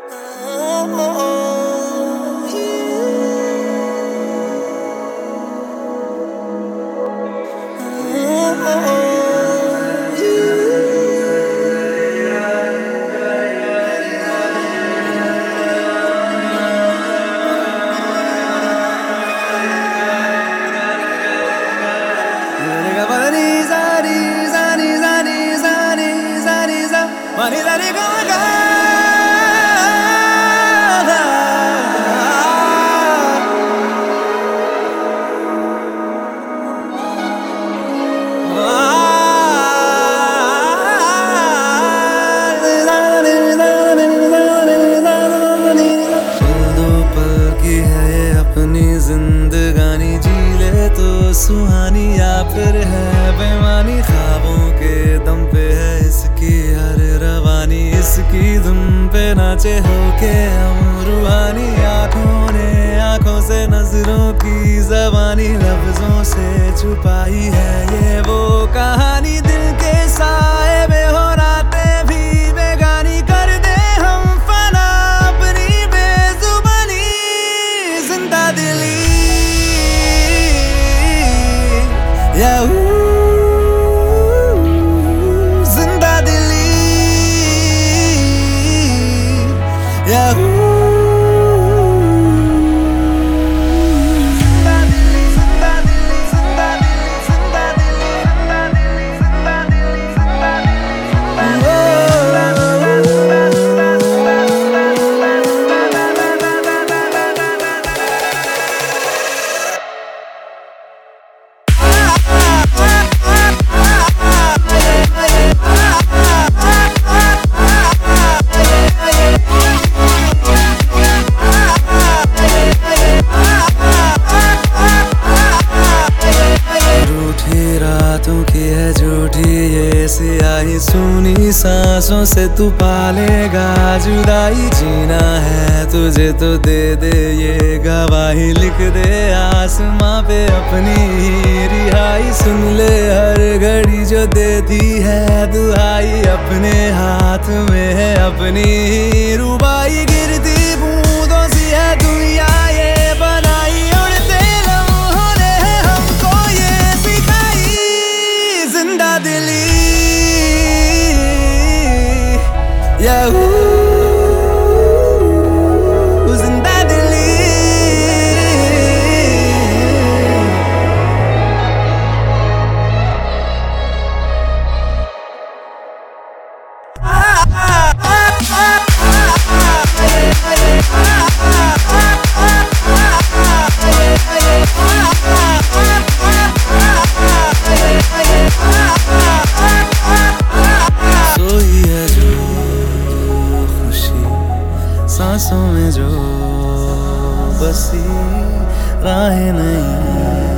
जिंदगानी जी ले तो सुहानी या फिर है बेमानी। ख्वाबों के दम पे है इसकी हर रवानी, इसकी धुन पे नाचे होके हम रूहानी। आंखों ने आंखों से नजरों की जबानी लफ्जों से छुपाई है ये वो कहानी। दिल के साए में हो रातें भी बेगानी, कर दे हम फना अपनी बेजुबानी। जिंदा दिली जिंदा दिली झूठी ये सियाही सुनी सांसों से तू पालेगा जुदाई। जीना है तुझे तो दे दे ये गवाही, लिख दे आसमां पे अपनी रिहाई। सुन ले हर घड़ी जो देती है दुहाई, अपने हाथ में है अपनी रुबाई। गिरती बूंदों सी है दुनिया ये बनाई, उड़ते लम्हों ने हमको ये सिखाई। जिंदा दिली जिंदा दिली सांसों में जो बसी राहें नहीं।